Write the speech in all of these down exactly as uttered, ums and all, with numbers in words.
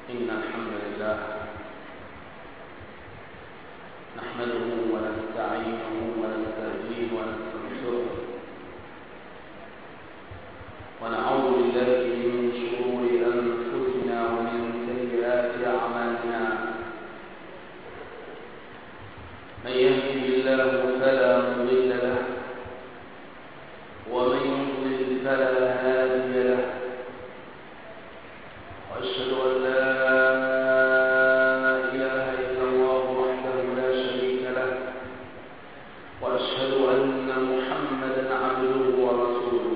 إن الحمد لله نحمده ونستعينه ونستهديه ونستغفره ونعوذ بالله من شرور أنفسنا ومن سيئات أعمالنا. من يهده الله فلا مضل له ومن يضلل فلا هادي له، وأشهد أن لا إله إلا الله وحده لا شريك له، وأشهد أن محمدا عبده ورسوله.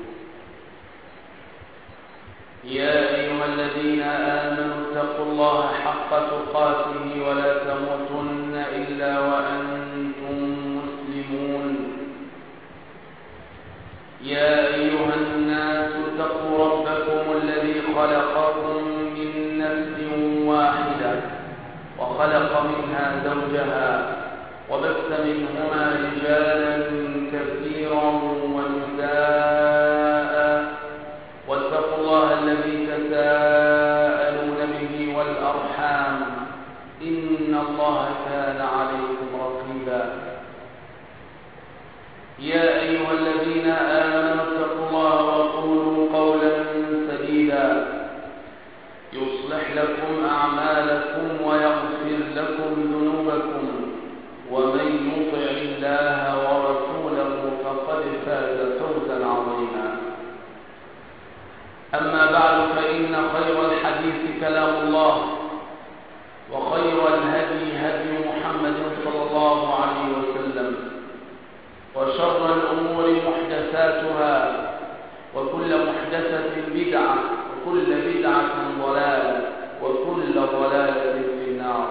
يا أيها الذين آمنوا اتقوا الله حق تقاته ولا تموتن إلا وأنتم مسلمون. يا أيها الناس اتقوا ربكم الذي خلقكم من نفس واحدة وخلق منها زوجها وبث منهما رجالا كثيرا ونساء، واتقوا الله الذي تساءلون به والأرحام إن الله كان عليكم رقيبا. يا أيها الذين آمنوا اتقوا الله وقولوا قولا سديدا يصلح لكم أعمالكم ويغفر لكم ذنوبكم، ومن يطع الله ورسوله فقد فاز فوزا عظيما. أما بعد، فإن خير الحديث كلام الله، وخير الهدي هدي محمد صلى الله عليه وسلم، وشر الأمور محدثاتها، وكل محدثة بدعة، وكل بدعة ضلالة، وكل ضلالة في النار.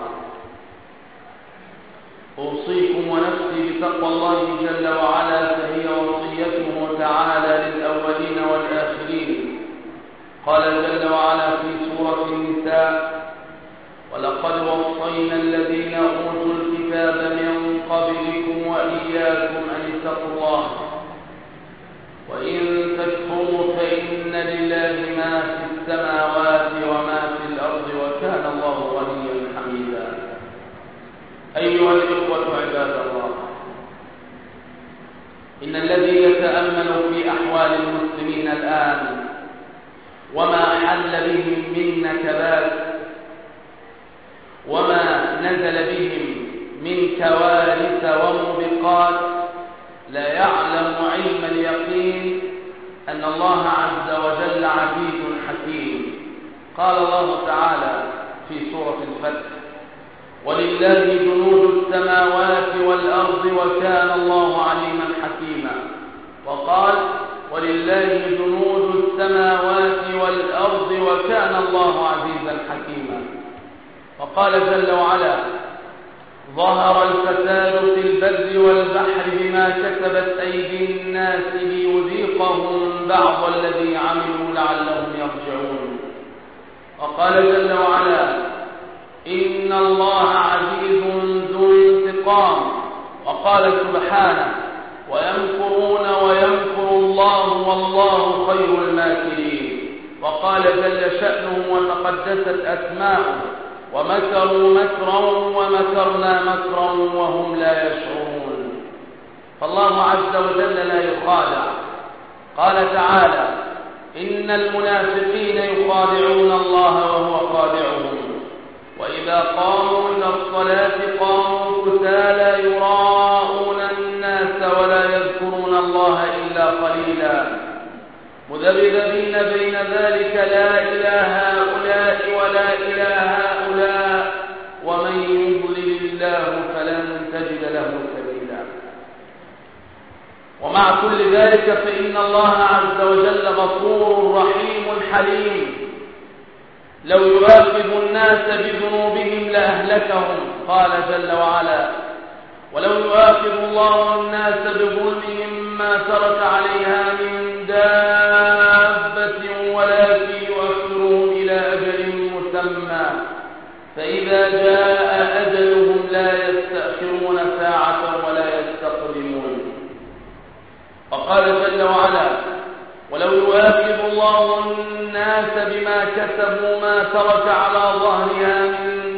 أوصيكم ونفسي بتقوى الله جل وعلا، فهي وصيته تعالى للأولين والآخرين. قال جل وعلا في سورة النساء: ولقد وصينا الذين أوتوا الكتاب من قبلكم وإياكم أن اتقوا الله وإن تكفروا فإن لله ما في السماوات وما في الأرض وكان الله غنيا حميدا. أيها الإخوة عباد الله، إن الذي يتأمل في أحوال المسلمين الآن وما حل بهم من نكبات وما نزل بهم من كوارث وموبقات لا يعلم علم اليقين أن الله عز وجل عزيز حكيم. قال الله تعالى في سورة الفتح: ولله جنود السماوات والأرض وكان الله عليما حكيما. وقال: ولله جنود السماوات والأرض وكان الله عزيزا حكيما. وقال جل وعلا: ظهر الفساد في البر والبحر بما كسبت أيدي الناس ليذيقهم بعض الذي عملوا لعلهم يرجعون. وقال جل وعلا: إن الله عزيز ذو انتقام. وقال سبحانه: ويمكرون ويمكر الله والله خير الماكرين. وقال جل شأنه وتقدست أسماؤه: ومكروا مكرا ومكرنا مكرا وهم لا يشعرون. فالله عز وجل لا يخادع. قال تعالى: إن المنافقين يخادعون الله وهو خادعهم، وإذا قاموا إلى الصلاة قاموا كسالى يراءون الناس ولا يذكرون الله إلا قليلا، مذبذبين بين ذلك لا إلى هؤلاء ولا إلى هؤلاء، ومن يضلل الله فلن تجد له سبيلا. ومع كل ذلك فإن الله عز وجل غفور رحيم حليم. لو يؤاخذ الناس بذنوبهم لأهلكهم. قال جل وعلا: ولو يؤاخذ الله الناس بظلمهم ما ترك عليها من دابة ولكن يؤخرهم إلى أجل مسمى، فإذا جاء أجلهم لا يستأخرون ساعة ولا يستقدمون. وقال جل وعلا: ولو يؤاخذ الله الناس بما كسبوا ما ترك على ظهرها من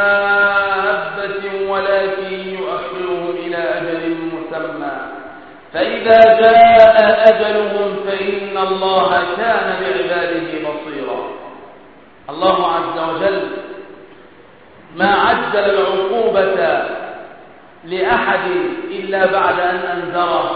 دابة ولكن يؤخرهم إلى أجل مسمى فإذا جاء أجلهم فإن الله كان بعباده بصيرا. الله عز وجل ما عجل العقوبة لأحد إلا بعد أن أنذره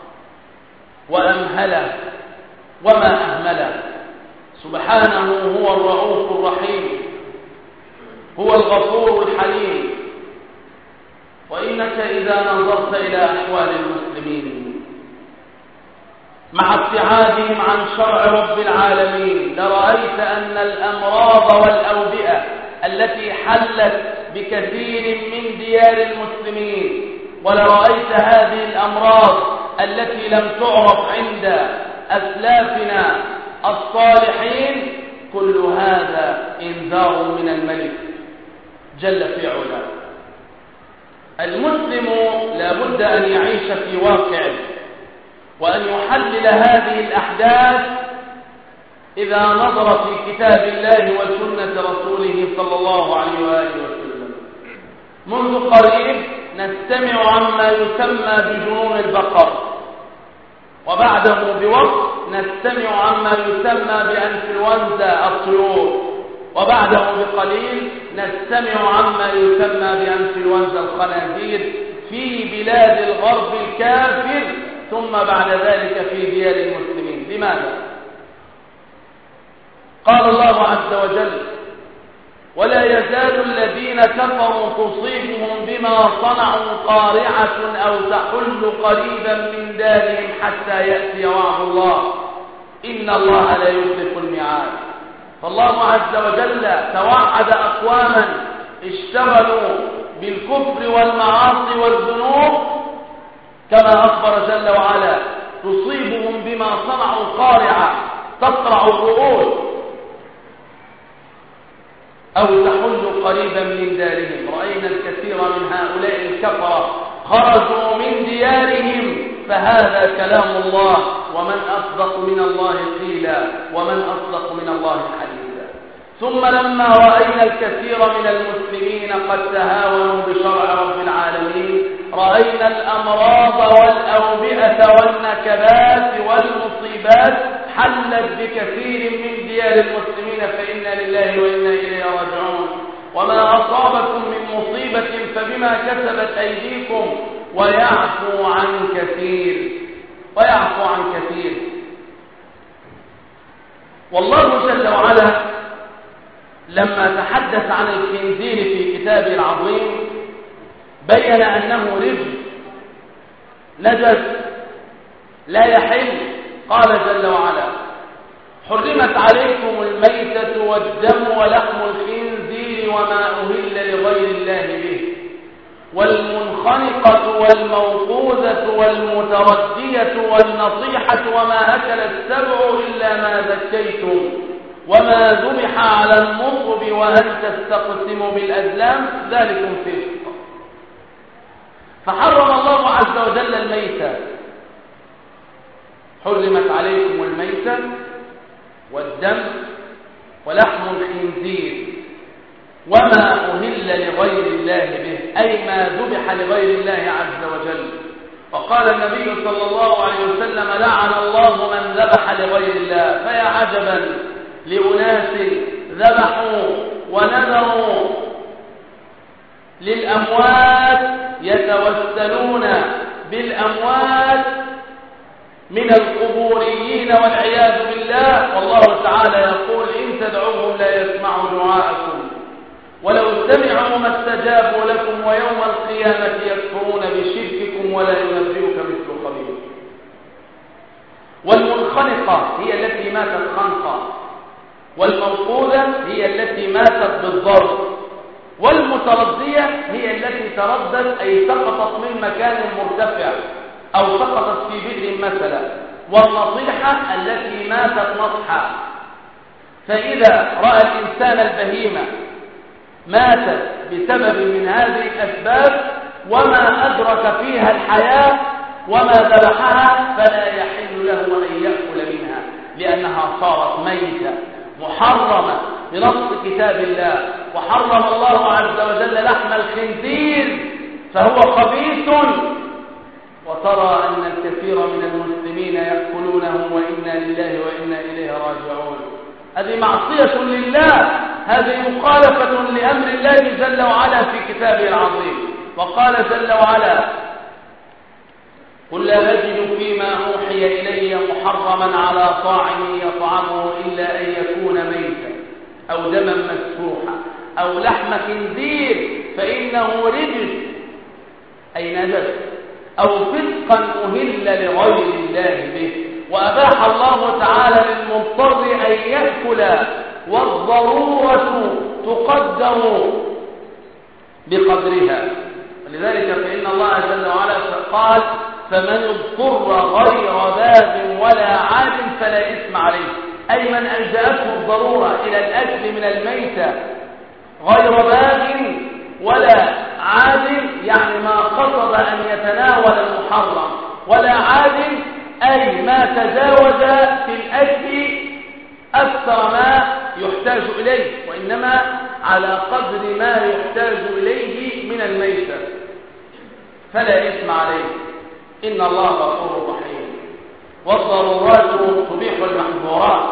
وأمهله وما أهمله. سبحانه هو الرؤوف الرحيم، هو الغفور الحليم. وإنك إذا نظرت إلى أحوال المسلمين مع ابتعادهم عن شرع رب العالمين لرأيت أن الأمراض والأوبئة التي حلت بكثير من ديار المسلمين، ولرأيت هذه الأمراض التي لم تعرف عند أسلافنا الصالحين، كل هذا إنذار من الملك جل في علاه. المسلم لا بد أن يعيش في واقعه وأن يحلل هذه الأحداث إذا نظر في كتاب الله وسنة رسوله صلى الله عليه وآله وسلم. منذ قريب نستمع عما يسمى بجنون البقر، وبعده بوقت نستمع عما يسمى بأنفلونزا الطيور، وبعده بقليل نستمع عما يسمى بأنفلونزا الخنازير في بلاد الغرب الكافر، ثم بعد ذلك في ديار المسلمين. لماذا؟ قال الله عز وجل: ولا يزال الذين كفروا تصيبهم بما صنعوا قارعة أو تحل قريبا من دارهم حتى يأتي وعد الله إن الله لا يخلف الميعاد. فالله عز وجل توعد أقواما اشتغلوا بالكفر والمعاصي والذنوب كما أخبر جل وعلا: تصيبهم بما صنعوا قارعة تقرع الرؤوس أو تحل قريبا من دارهم. رأينا الكثير من هؤلاء الكفرة خرجوا من ديارهم، فهذا كلام الله، ومن أصدق من الله قيلا ومن أصدق من الله حديثا. ثم لما رأينا الكثير من المسلمين قد تهاونوا بشرع رب العالمين، رأينا الأمراض والأوبئة والنكبات والمصيبات حلت بكثير من ديار المسلمين، فإنا لله وإنا إليه راجعون. وما أصابكم من مصيبة فبما كسبت أيديكم ويعفو عن كثير ويعفو عن كثير. والله جل وعلا لما تحدث عن الخنزير في كتابه العظيم بين أنه رجل نجس لا يحل. قال جل وعلا: حرمت عليكم الميتة والدم ولحم الخنزير وما أهل لغير الله به والمنخنقة والموقوذة والمتردية والنصيحة وما أكل السبع إلا ما ذكيتم وما ذبح على النصب وأن تستقسموا بالأزلام ذلكم فسق. فحرم الله عز وجل الميتة. حرمت عليكم الميتة والدم ولحم الخنزير وما أهل لغير الله به، أي ما ذبح لغير الله عز وجل. وقال النبي صلى الله عليه وسلم: لعن الله من ذبح لغير الله. فيا عجبا لأناس ذبحوا ونذروا للأموات يتوسلون بالأموات من القبوريين والعياذ بالله. والله تعالى يقول: إن تدعوهم لا يسمعوا دعاءكم ولو سمعوا ما استجابوا لكم ويوم القيامة يكفرون بشرككم ولا ينبئك مثل خبير. والمنخنقة هي التي ماتت خنقا، والموقوذة هي التي ماتت بالضرب، والمتردية هي التي تردت أي سقطت من مكان مرتفع أو سقطت في بئر مثلا، والنصيحة التي ماتت نصحا. فإذا رأى الإنسان البهيمة ماتت بسبب من هذه الأسباب وما أدرك فيها الحياة وما ذبحها فلا يحل له أن يأكل منها. لأنها صارت ميتة محرمة بنص كتاب الله. وحرم الله عز وجل لحم الخنزير فهو خبيث، وترى أن الكثير من المسلمين يأكلونه وإنا لله وإنا إليه راجعون. هذه معصية لله، هذه مخالفة لأمر الله جل وعلا في كتابه العظيم. وقال جل وعلا: قل لا أجد فيما أوحي إلي محرما على طاعم يطعمه إلا أن يكون ميتا أو دما مسفوحا أو لحم خنزير فإنه رجس أي نجس أو فسقا أهل لغير الله به. وأباح الله تعالى للمضطر أن يأكل، والضرورة تقدر بقدرها. ولذلك فإن الله جل وعلا قال: فمن اضطر غير باغ ولا عاد فلا إثم عليه، أي من ألجأته الضرورة إلى الأكل من الميتة غير باغ ولا عاد، يعني ما قصد أن يتناول المحرم، ولا عاد أي ما تجاوز في الأكل أكثر ما يحتاج إليه، وإنما على قدر ما يحتاج إليه من الميتة فلا إثم عليه، إن الله غفور رحيم. والضرورات تبيح المحظورات،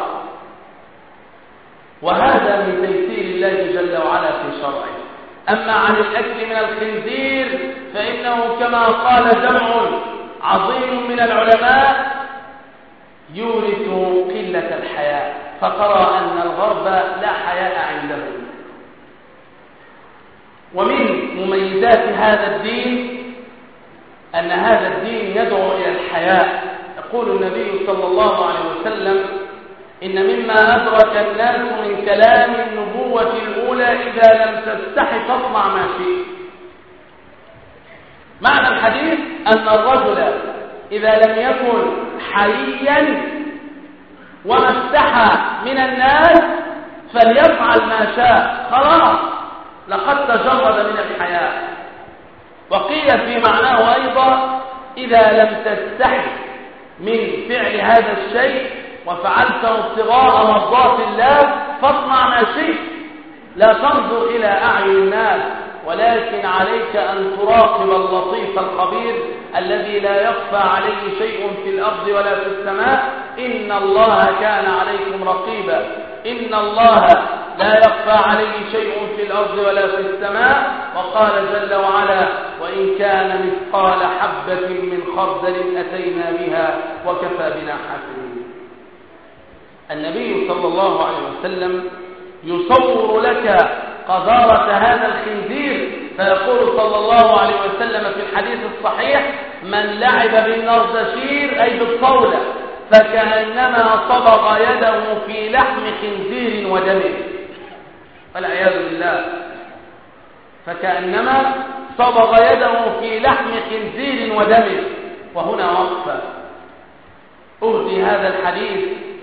وهذا من تيسير الله جل وعلا في شرعه. أما عن الأكل من الخنزير فإنه كما قال جمع عظيم من العلماء يورث قلة الحياء، فترى أن الغرب لا حياء عندهم. ومن مميزات هذا الدين أن هذا الدين يدعو إلى الحياء. يقول النبي صلى الله عليه وسلم: إن مما أدرك الناس من كلام النبوة الأولى إذا لم تستحي فاصنع ما شئت. معنى الحديث أن الرجل إذا لم يكن حييا وما استحى من الناس فليفعل ما شاء، خلاص لقد تجرد من الحياء. وقيل في معناه أيضا: إذا لم تستحي من فعل هذا الشيء وفعلته ابتغاء مرضات الله فاصنع ما شئت، لا تنظر إلى أعين الناس، ولكن عليك أن تراقب اللطيف الخبير الذي لا يخفى عليه شيء في الأرض ولا في السماء. إن الله كان عليكم رقيبا، إن الله لا يخفى عليه شيء في الأرض ولا في السماء. وقال جل وعلا: وإن كان مثقال حبة من خردل أتينا بها وكفى بنا حاسبين. النبي صلى الله عليه وسلم يصور لك قذارة هذا الخنزير، فيقول صلى الله عليه وسلم في الحديث الصحيح: من لعب بالنردشير أي بالطاولة فكأنما صبغ يده في لحم خنزير ودمه، والعياذ بالله، فكأنما صبغ يده في لحم خنزير ودمه. وهنا وقفة أهدي هذا الحديث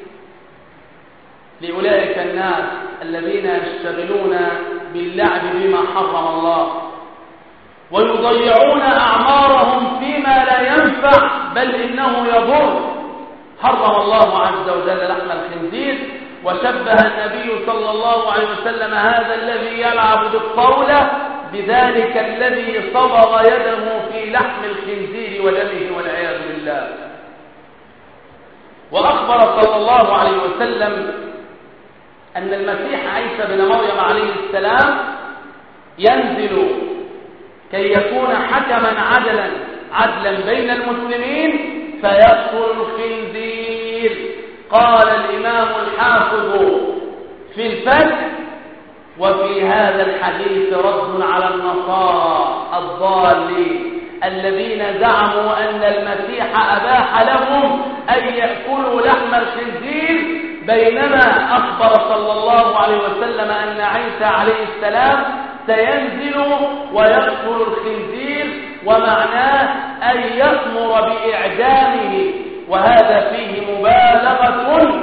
لأولئك الناس الذين يشتغلون باللعب بما حرم الله ويضيعون أعمارهم فيما لا ينفع بل إنه يضر. حرم الله عز وجل لحم الخنزير، وشبه النبي صلى الله عليه وسلم هذا الذي يلعب بالطاولة بذلك الذي صبغ يده في لحم الخنزير ودمه والعياذ بالله. وأخبر صلى الله عليه وسلم أن المسيح عيسى بن مريم عليه السلام ينزل كي يكون حكما عدلا عدلا بين المسلمين فيقتل الخنزير. قال الإمام الحافظ في الفتح: وفي هذا الحديث رد على النصارى الضالين الذين زعموا أن المسيح أباح لهم أن يأكلوا لحم الخنزير، بينما أخبر صلى الله عليه وسلم أن عيسى عليه السلام سينزل ويقتل الخنزير، ومعناه أن يأمر بإعدامه. وهذا فيه مبالغة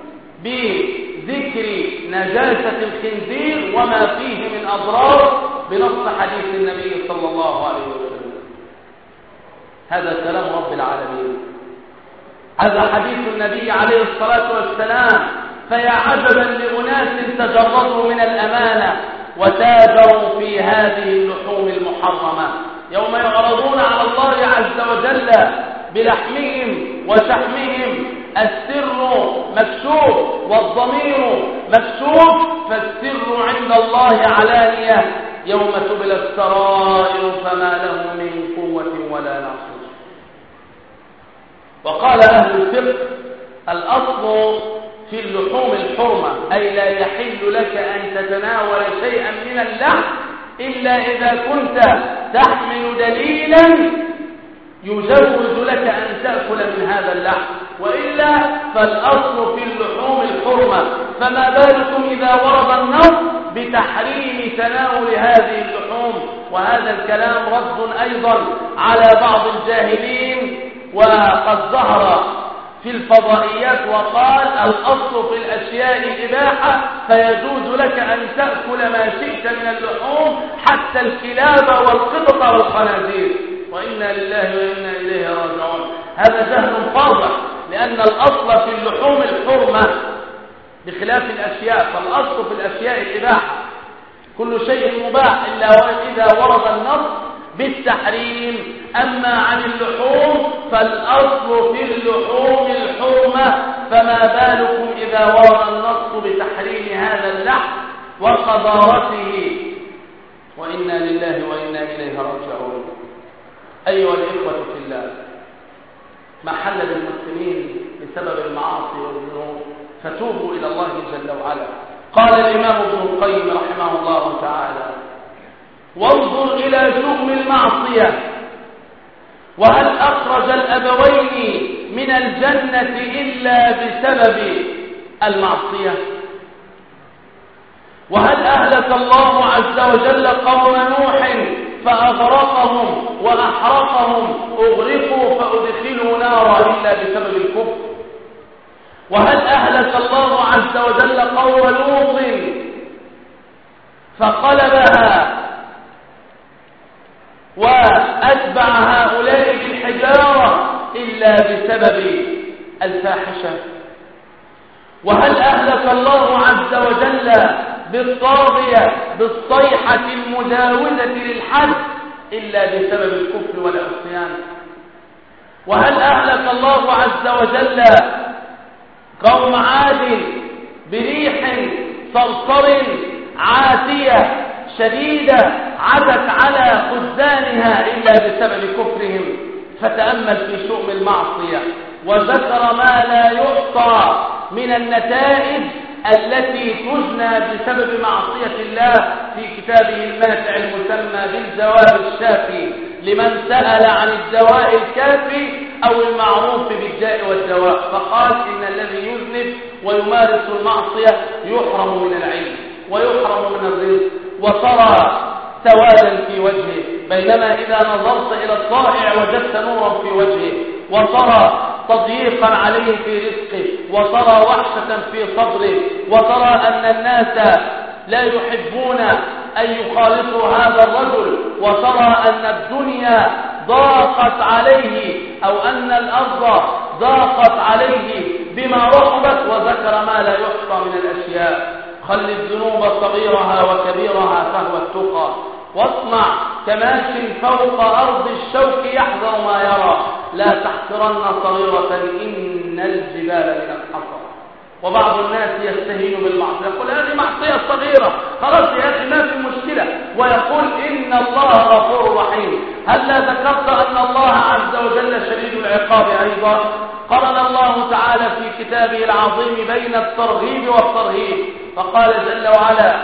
بذكر نجاسة الخنزير وما فيه من أضرار بنص حديث النبي صلى الله عليه وسلم. هذا كلام رب العالمين. هذا حديث النبي عليه الصلاة والسلام. فيا عجبا لأناس تجردوا من الأمانة وتاجروا في هذه اللحوم المحرمة، يوم يعرضون على الله عز وجل بلحمهم وشحمهم السر مكشوف والضمير مكشوف، فالسر عند الله علانية يوم تبلى السرائر فما له من قوة ولا ناصر. وقال أهل الفقه: الأصل في اللحوم الحرمة، أي لا يحل لك أن تتناول شيئا من اللحم إلا إذا كنت تحمل دليلا يجوز لك أن تأكل من هذا اللحم، وإلا فالأصل في اللحوم الحرمة. فما بالكم إذا ورد النص بتحريم تناول هذه اللحوم؟ وهذا الكلام رد أيضا على بعض الجاهلين، وقد ظهر في الفضائيات وقال: الأصل في الأشياء الإباحة، فيجوز لك أن تأكل ما شئت من اللحوم حتى الكلاب والقطط والخنازير. وإنا لله وإنا إليه راجعون. هذا جهل فاضح، لأن الأصل في اللحوم الحرمة بخلاف الأشياء، فالأصل في الأشياء الإباحة، كل شيء مباح إلا إذا ورد النص بالتحريم. أما عن اللحوم فالأصل في اللحوم الحرمة، فما بالكم إذا ورد النص بتحريم هذا اللحم وقذارته. وإنا لله وإنا إليه راجعون. أيها الإخوة في الله، ما حل بالمسلمين بسبب المعاصي والذنوب، فتوبوا إلى الله جل وعلا. قال الإمام ابن القيم رحمه الله تعالى: وانظر إلى شؤم المعصية، وهل أخرج الأبوين من الجنة إلا بسبب المعصية؟ وهل أهلك الله عز وجل قوم نوح فأغرقهم وأحرقهم أغرقوا فأدخلوا نارا إلا بسبب الكفر؟ وهل أهلك الله عز وجل قوم لوط فقلبها وأتبع هؤلاء بالحجارة إلا بسبب الفاحشة؟ وهل أهلك الله عز وجل بالطاغية بالصيحة المجاوزة للحد إلا بسبب الكفر والعصيان؟ وهل أهلك الله عز وجل قوم عاد بريح صرصر عاتية شديدة عتت على خزانها إلا بسبب كفرهم؟ فتأمل في شؤم المعصية، وذكر ما لا يحصى من النتائج التي تجنى بسبب معصية الله في كتابه الماتع المسمى بالجواب الشافي لمن سأل عن الدواء الكافي أو المعروف بالداء والدواء، فقال: إن الذي يذنب ويمارس المعصية يحرم من العلم ويحرم من الرزق وترى سوادا في وجهه، بينما إذا نظرت إلى الطائع وجدت نورا في وجهه، وترى تضييقا عليه في رزقه، وترى وحشة في صدره، وترى أن الناس لا يحبون أن يخالطوا هذا الرجل، وترى أن الدنيا ضاقت عليه أو أن الأرض ضاقت عليه بما رحبت، وذكر ما لا يحصى من الأشياء. خل الذنوب صغيرها وكبيرها فهو التقى، واصنع كماش فوق أرض الشوك يحذر ما يرى، لا تحقرن صغيرة إن الجبال من الحصى. وبعض الناس يستهين بالمعصية، يقول: هذه معصية صغيرة، خلاص يا أخي ما في مشكلة، ويقول: إن الله غفور رحيم. هلا ذكرت أن الله عز وجل شديد العقاب أيضا؟ قرن الله تعالى في كتابه العظيم بين الترغيب والترهيب، فقال جل وعلا: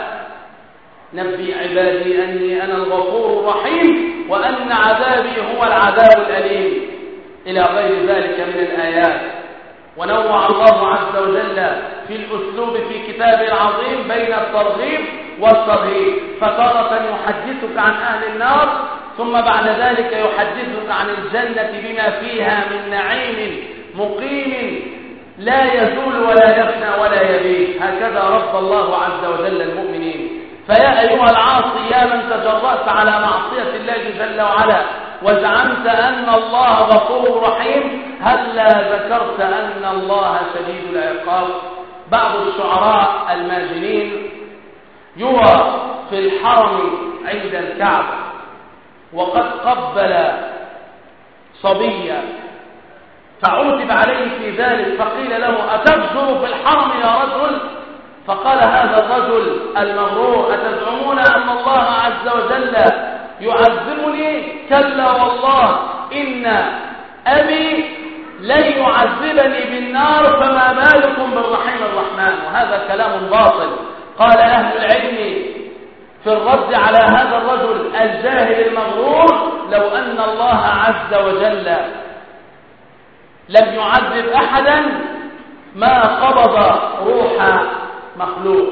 نبي عبادي أني أنا الغفور الرحيم وأن عذابي هو العذاب الأليم، إلى غير ذلك من الآيات. ونوع الله عز وجل في الأسلوب في كتابه العظيم بين الترغيب والترهيب، فتارة يحدثك عن أهل النار، ثم بعد ذلك يحدثك عن الجنة بما فيها من نعيم مقيم لا يزول ولا يفنى ولا يبيد. هكذا رب الله عز وجل المؤمنين. فيا أيها العاصي، يا من تجرأت على معصية الله جل وعلا وزعمت أن الله غفور رحيم، هلا ذكرت أن الله شديد العقاب. بعض الشعراء الماجنين يرى في الحرم عند الكعبة وقد قبل صبيا فعتب عليه في ذلك، فقيل له أتفجر في الحرم يا رجل؟ فقال هذا الرجل المغرور أتزعمون أن الله عز وجل يعذبني؟ كلا والله إن أبي لن يعذبني بالنار، فما بالكم بالرحيم الرحمن. وهذا كلام باطل. قال أهل العلم في الرد على هذا الرجل الجاهل المغرور: لو أن الله عز وجل لم يعذب أحدا ما قبض روح مخلوق،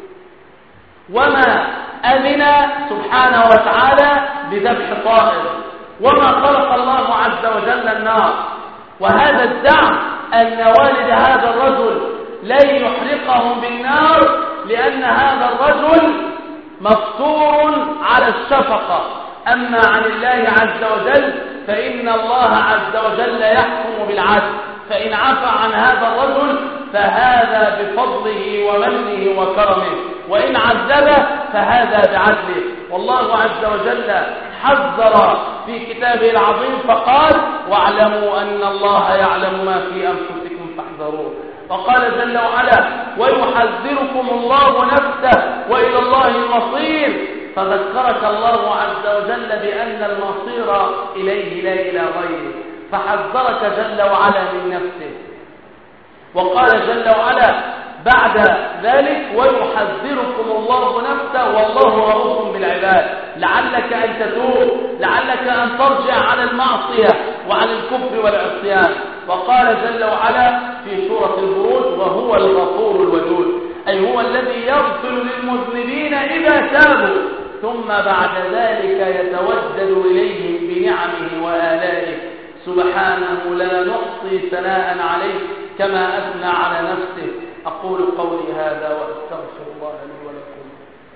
وما أذن سبحانه وتعالى بذبح طائر، وما خلق الله عز وجل النار. وهذا الزعم أن والد هذا الرجل لن يحرقهم بالنار لأن هذا الرجل مفطور على الشفقة. أما عن الله عز وجل فإن الله عز وجل يحكم بالعدل، فإن عفى عن هذا الرجل فهذا بفضله ومنه وكرمه، وإن عذبه فهذا بعدله. والله عز وجل حذر في كتابه العظيم فقال: واعلموا أن الله يعلم ما في أنفسكم فاحذروه. وقال جل وعلا: ويحذركم الله نفسه وإلى الله المصير. فذكرك الله عز وجل بأن المصير إليه لا إلى غيره، فحذرك جل وعلا من نفسه. وقال جل وعلا بعد ذلك: ويحذركم الله نفسه والله رؤوف بالعباد، لعلك أن تتوب، لعلك أن ترجع على المعصية وعن الكفر والعصيان. وقال جل وعلا في سورة البروج: وهو الغفور الودود، أي هو الذي يغفر للمذنبين إذا تابوا ثم بعد ذلك يتودد إليهم بنعمه وآلائه، سبحانه لا نحصي ثناء عليه كما أثنى على نفسه. أقول قولي هذا وأستغفر الله لي ولكم.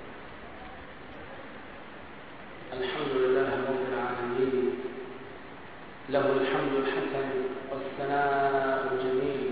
الحمد لله رب العالمين، له الحمد الحسن والثناء الجميل،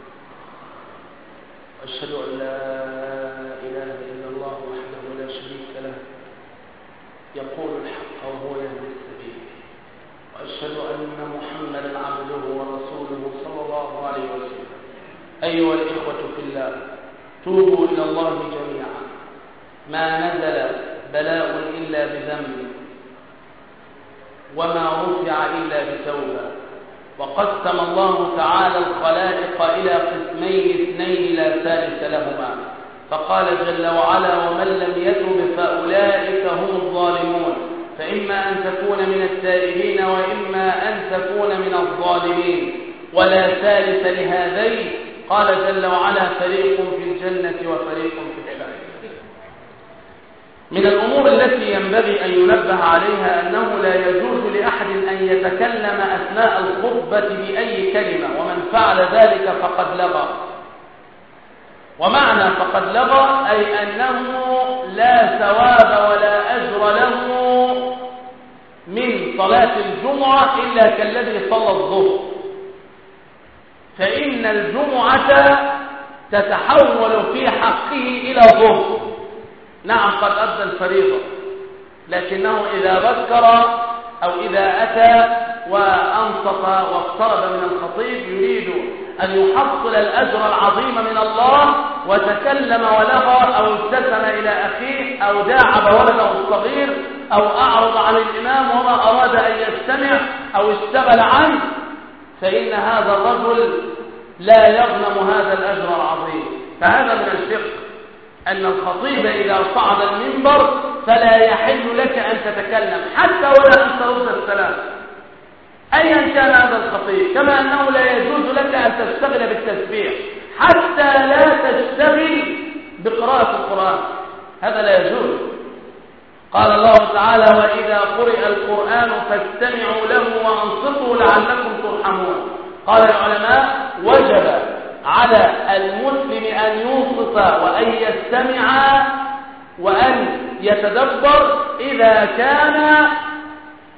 وأشهد أن لا إله إلا الله وحده لا شريك له يقول الحق وهو يهدي السبيل، وأشهد أن محمدا عبده ورسوله صلى الله عليه وسلم. أيها الإخوة في الله، توبوا إلى الله جميعا. ما نزل بلاء إلا بذنب، وما رفع إلا بتوبة. وقسم الله تعالى الخلائق إلى قسمين اثنين لا ثالث لهما، فقال جل وعلا: ومن لم يتب فأولئك هم الظالمون. فإما أن تكون من التائبين وإما أن تكون من الظالمين، ولا ثالث لهذين. قال جل وعلا: فريق في الجنة وفريق في السعير. من الأمور التي ينبغي أن ينبه عليها أنه لا يجوز لأحد أن يتكلم أثناء الخطبة بأي كلمة، ومن فعل ذلك فقد لغى. ومعنى فقد لغى أي أنه لا ثواب ولا أجر له من صلاة الجمعة إلا كالذي صلى الظهر، فإن الجمعة تتحول في حقه إلى ظهر. نعم قد أدى الفريضة، لكنه إذا ذكر أو إذا أتى وأنصت واقترب من الخطيب يريد أن يحصل الأجر العظيم من الله، وتكلم ولغى أو ابتسم إلى أخيه أو داعب ولده الصغير أو أعرض عن الإمام وما أراد أن يستمع أو اشتغل عنه، فإن هذا الرجل لا يغنم هذا الأجر العظيم. فهذا من الفقه أن الخطيب إذا صعد المنبر فلا يحل لك أن تتكلم حتى ولا أن ترد السلام أيا كان هذا الخطيب، كما أنه لا يجوز لك أن تشتغل بالتسبيح حتى لا تشتغل بقراءة القرآن، هذا لا يجوز. قال الله تعالى: وإذا قرئ القرآن فاستمعوا له وأنصتوا لعلكم ترحمون. قال العلماء: وجب على المسلم أن ينصت وأن يستمع وأن يتدبر إذا كان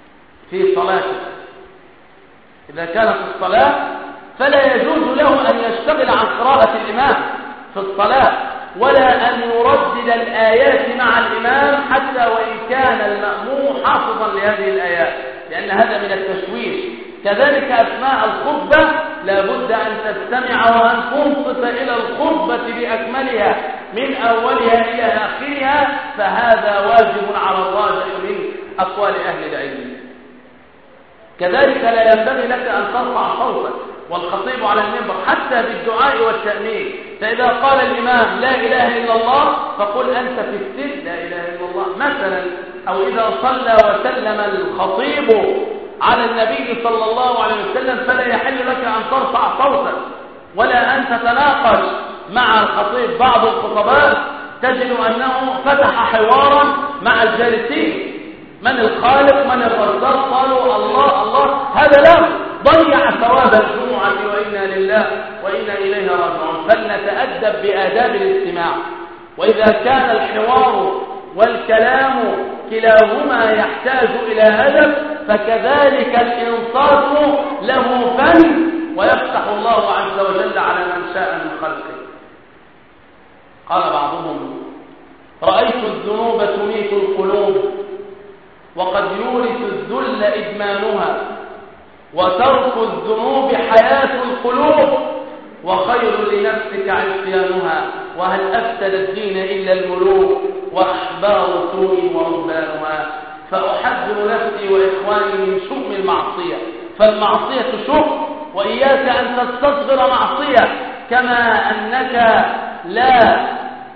في صلاته. إذا كان في الصلاة فلا يجوز له أن يشتغل عن قراءة الإمام في الصلاة، ولا أن يردد الآيات مع الإمام حتى وإن كان المأموم حافظا لهذه الآيات، لأن هذا من التشويش. كذلك أثناء الخطبة لا بد أن تستمع وأن تنصت إلى الخطبة بأكملها من أولها إلى آخرها، فهذا واجب على الراجح من أقوال أهل العلم. كذلك لا ينبغي لك أن ترفع صوتك والخطيب على المنبر حتى بالدعاء والتأمين، فإذا قال الإمام لا إله إلا الله فقل أنت في السر لا إله إلا الله مثلا، أو إذا صلى وسلم الخطيب على النبي صلى الله عليه وسلم فلا يحل لك أن ترفع صوتك ولا أن تتناقش مع الخطيب. بعض الخطباء تجد أنه فتح حوارا مع الجالسين، من الخالق من الرزاق، قالوا الله الله، هذا لا ضيع ثواب الجمعة وإنا لله وإنا إليه راجعون. فلنتأدب بآداب الاستماع، وإذا كان الحوار والكلام كلاهما يحتاج إلى أدب فكذلك الإنصات له فن، ويفتح الله عز وجل على من شاء من خلقه. قال بعضهم رأيت الذنوب تميت القلوب وقد يورث الذل إدمانها، وترك الذنوب حياة القلوب وخير لنفسك عصيانها، وهل أفسد الدين إلا الملوك وأحبار سوء ورهبانها. فأحذر نفسي وإخواني من شؤم المعصية، فالمعصية شؤم، وإياك أن تستصغر معصية، كما أنك لا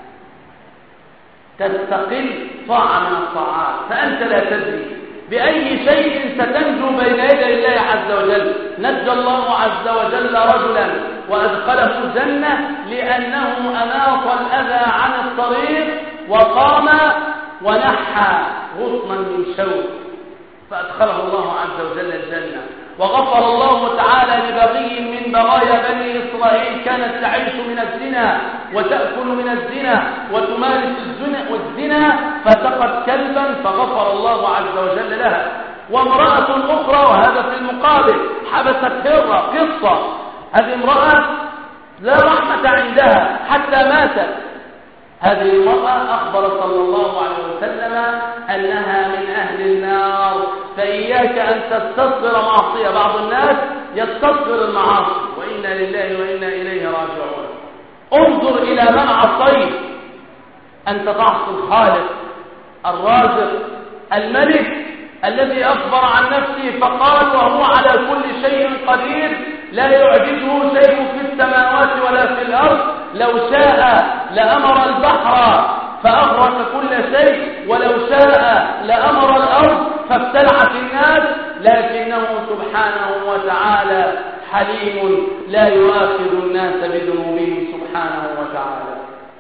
تستقل طاعة من الطاعات، فأنت لا تدري بأي شيء ستنجو بين يدي الله عز وجل. نجى الله عز وجل رجلا وأدخله الجنة لأنه أناط الأذى عن الطريق وقام ونحى غصنا من شوك فأدخله الله عز وجل الجنة. وغفر الله تعالى لبغي من بغايا بني إسرائيل كانت تعيش من الزنا وتأكل من الزنا وتمارس الزنا والزنا فسقت كلبا فغفر الله عز وجل لها. وامرأة أخرى، وهذا في المقابل، حبست هرة قصة، هذه امرأة لا رحمة عندها حتى ماتت. هذه المرأة أخبر صلى الله عليه وسلم أنها من أهل النار، فإياك أن تستصغر معصية. بعض الناس يستصغر المعاصي، وإنا لله وإنا إليه راجعون. انظر إلى من عصيت، أنت تعصي الخالق الرازق الملك الذي أخبر عن نفسه فقال وهو على كل شيء قدير، لا يعجزه شيء في السماوات ولا في الأرض، لو شاء لأمر البحر فأغرق كل شيء، ولو شاء لأمر الأرض فابتلعت الناس، لكنه سبحانه وتعالى حليم لا يؤاخذ الناس بذنوبهم سبحانه وتعالى.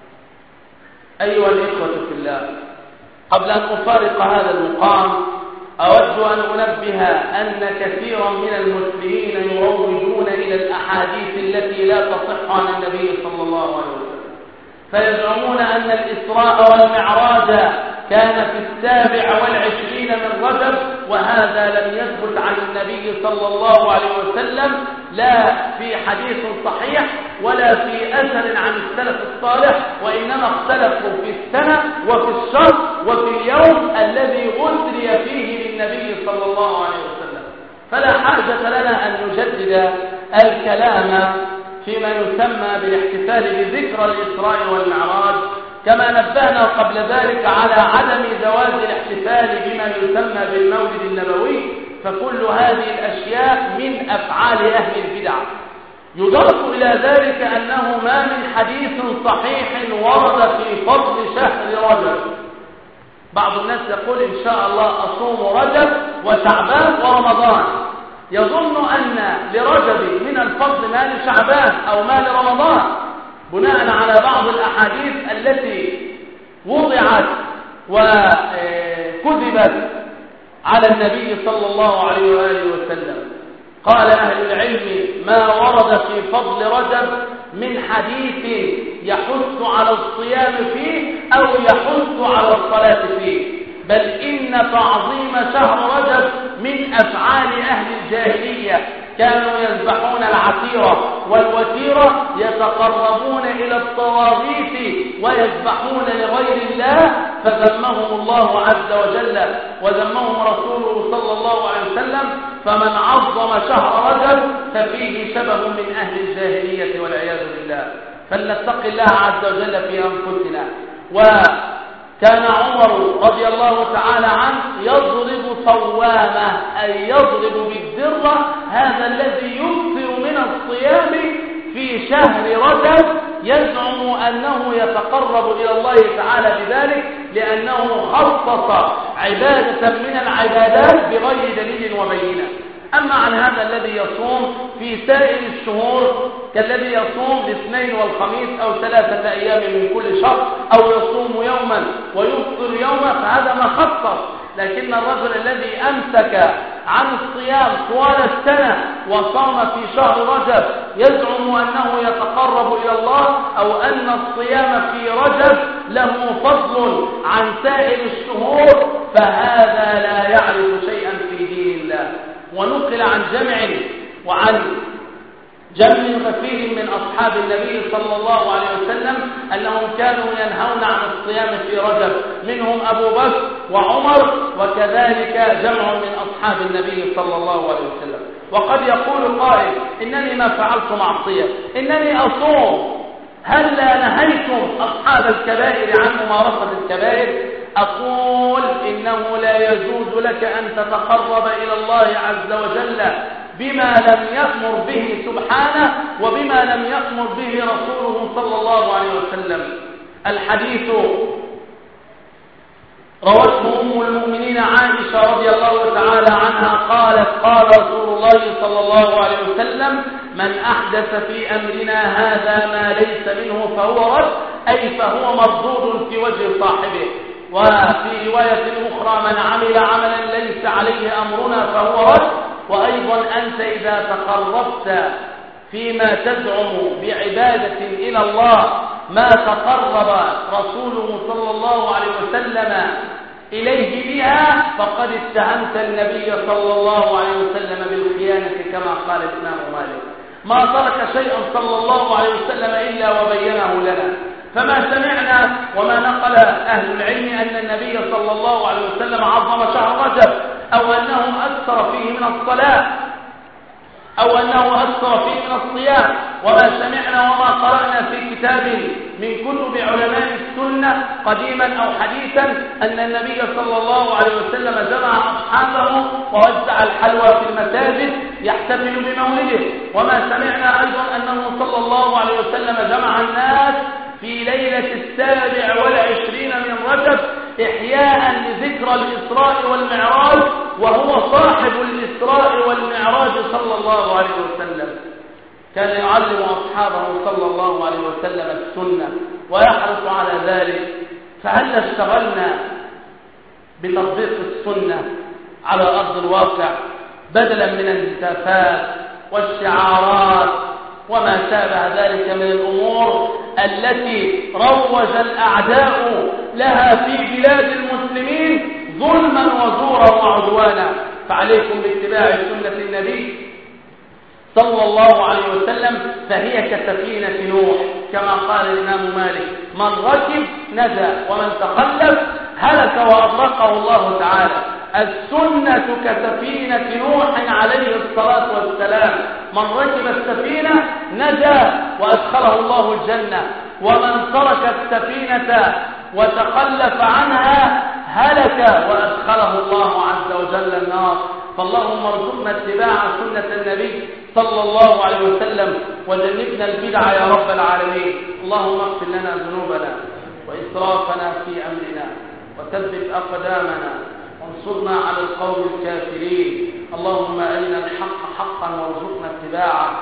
أيها الإخوة في الله، قبل أن أفارق هذا المقام أود أن أنبه أن كثيرا من المسلمين يروجون إلى الأحاديث التي لا تصح عن النبي صلى الله عليه وسلم، فيزعمون أن الإسراء والمعراج كان في السابع والعشرين من رجب، وهذا لم يثبت عن النبي صلى الله عليه وسلم لا في حديث صحيح ولا في أثر عن السلف الصالح، وإنما اختلفوا في السنة وفي الشهر وفي اليوم الذي أسري فيه بالنبي صلى الله عليه وسلم. فلا حاجة لنا أن نجدد الكلام فيما يسمى بالاحتفال بذكرى الإسراء والمعراج، كما نبهنا قبل ذلك على عدم جواز الاحتفال بما يسمى بالمولد النبوي، فكل هذه الأشياء من أفعال أهل البدع. يضاف إلى ذلك أنه ما من حديث صحيح ورد في فضل شهر رجب. بعض الناس يقول إن شاء الله أصوم رجب وشعبان ورمضان، يظن أن لرجب من الفضل ما لشعبان أو ما لرمضان، بناء على بعض الأحاديث التي وضعت وكذبت على النبي صلى الله عليه وآله وسلم. قال أهل العلم ما ورد في فضل رجب من حديث يحث على الصيام فيه أو يحث على الصلاة فيه، بل إن تعظيم شهر رجب من أفعال أهل الجاهلية، كانوا يذبحون العتيرة والوتيرة، يتقربون إلى الطواغيت ويذبحون لغير الله، فذمهم الله عز وجل وذمهم رسوله صلى الله عليه وسلم. فمن عظم شهر رجب ففيه شبه من أهل الجاهلية والعياذ بالله. فلنتق الله عز وجل في أنفسنا. وكان عمر رضي الله تعالى عنه يضرب صوامه، أي يضرب بالدرة هذا الذي يكثر من الصيام في شهر رجب، يزعم أنه يتقرب إلى الله تعالى بذلك، لأنه خصص عبادة من العبادات بغير دليل وبينة. أما عن هذا الذي يصوم في سائر الشهور كالذي يصوم الاثنين والخميس أو ثلاثة أيام من كل شهر، أو يصوم يوما ويفطر يوما، فهذا ما خصص. لكن الرجل الذي أمسك عن الصيام طوال السنة وصام في شهر رجب يزعم أنه يتقرب إلى الله، أو أن الصيام في رجب له فضل عن سائر الشهور، فهذا لا يعرف شيئا في دين الله. ونقل عن جمع وعن جمع غفير من أصحاب النبي صلى الله عليه وسلم أنهم كانوا ينهون عن الصيام في رجب، منهم أبو بكر وعمر، وكذلك جمع من أصحاب النبي صلى الله عليه وسلم. وقد يقول قائل: إنني ما فعلت معصية، إنني أصوم، هل لا نهيتم أصحاب الكبائر عن ممارسة الكبائر؟ أقول: إنه لا يجوز لك أن تتقرب إلى الله عز وجل بما لم يأمر به سبحانه وبما لم يأمر به رسوله صلى الله عليه وسلم. الحديث روته أم المؤمنين عائشة رضي الله تعالى عنها قالت: قال رسول الله صلى الله عليه وسلم: من أحدث في أمرنا هذا ما ليس منه فهو رد، أي فهو مردود في وجه صاحبه. وفي رواية أخرى: من عمل عملا ليس عليه أمرنا فهو رد. وأيضا أنت إذا تقربت فيما تزعم بعبادة إلى الله ما تقرب رسوله صلى الله عليه وسلم إليه بها، فقد اتهمت النبي صلى الله عليه وسلم بالخيانة، كما قال الإمام مالك: ما ترك شيئا صلى الله عليه وسلم إلا وبينه لنا. فما سمعنا وما نقل أهل العلم أن النبي صلى الله عليه وسلم عظم شهر رجب، أو أنه أكثر فيه من الصلاة، أو أنه أكثر فيه من الصيام. وما سمعنا وما قرأنا في كتاب من كتب علماء السنة قديما أو حديثا أن النبي صلى الله عليه وسلم جمع أصحابه ووزع الحلوى في المساجد يحتفل بمولده. وما سمعنا أيضا أنه صلى الله عليه وسلم جمع الناس في ليلة السابع والعشرين من رجب إحياء لذكرى الإسراء والمعراج، وهو صاحب الإسراء والمعراج صلى الله عليه وسلم. كان يعلم أصحابه صلى الله عليه وسلم السنة ويحرص على ذلك. فهل اشتغلنا بتطبيق السنة على أرض الواقع بدلا من الهتافات والشعارات وما شابه ذلك من الأمور التي روج الأعداء لها في بلاد المسلمين ظلما وزورا وعدوانا؟ فعليكم باتباع سنة النبي صلى الله عليه وسلم، فهي كسفينة نوح كما قال الإمام مالك: من ركب نجا ومن تخلف هلك وأغرقه الله تعالى. السنة كسفينة نوح عليه الصلاة والسلام، من ركب السفينة نجا وأدخله الله الجنة، ومن ترك السفينة وتخلف عنها هلك وأدخله الله عز وجل النار. فاللهم ارزقنا اتباع سنة النبي صلى الله عليه وسلم وجنبنا البدع يا رب العالمين. اللهم اغفر لنا ذنوبنا وإسرافنا في أمرنا وثبت أقدامنا وانصرنا على القوم الكافرين. اللهم أرنا الحق حقا وارزقنا اتباعه،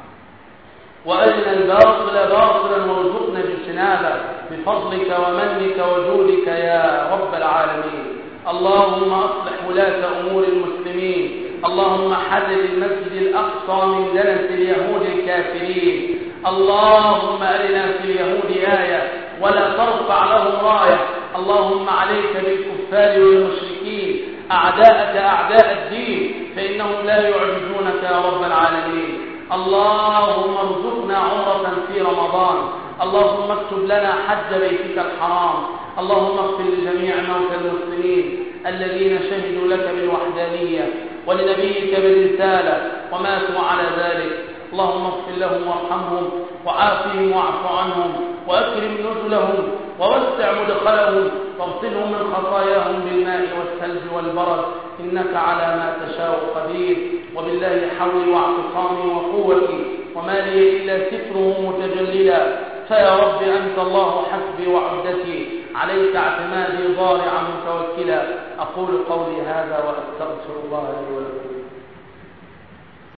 وأرنا الباطل باطلا وارزقنا اجتنابه بفضلك ومنك وجودك يا رب العالمين. اللهم أصلح ولاة أمور المسلمين. اللهم حرر المسجد الأقصى من دنس اليهود الكافرين. اللهم أرنا في اليهود آية ولا ترفع لهم راية. اللهم عليك بالكفار الكفار والمشركين أعداءك أعداء الدين، فإنهم لا يعجزونك يا رب العالمين. اللهم ارزقنا عمرة في رمضان، اللهم اكتب لنا حج بيتك الحرام، اللهم اغفر لجميع موتى المسلمين الذين شهدوا لك بالوحدانية ولنبيك بالرسالة وماتوا على ذلك. اللهم اغفر لهم وارحمهم وعافهم واعف عنهم وأكرم نزلهم ووسع مدخلهم واغسلهم من خطاياهم بالماء والثلج والبرد، إنك على ما تشاء قدير. وبالله حولي واعتصامي وقوتي، وما لي إلا ستره متجللا، فيا رب أنت الله حسبي وعدتي، عليك اعتمادي ضارعا متوكلا. أقول قولي هذا وأستغفر الله لي ولكم.